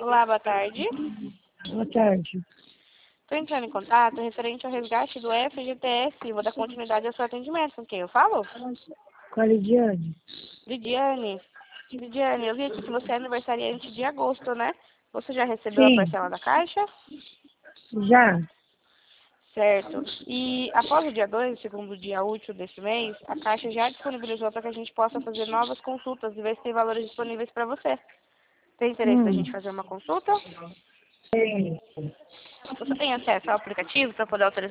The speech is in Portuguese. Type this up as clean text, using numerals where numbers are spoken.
Olá, boa tarde. Boa tarde. Estou entrando em contato referente ao resgate do FGTS. Vou dar continuidade ao seu atendimento. Com quem eu falo? Com a Lidiane. Lidiane. Lidiane, eu vi aqui que você é aniversariante de agosto, né? Você já recebeu a Sim, parcela da Caixa? já. Certo. E após o dia 2, segundo dia útil deste mês, a Caixa já disponibilizou para que a gente possa fazer novas consultas e ver se tem valores disponíveis para você. Tem interesse da gente fazer uma consulta? Tem. Você tem acesso ao aplicativo para poder autorizar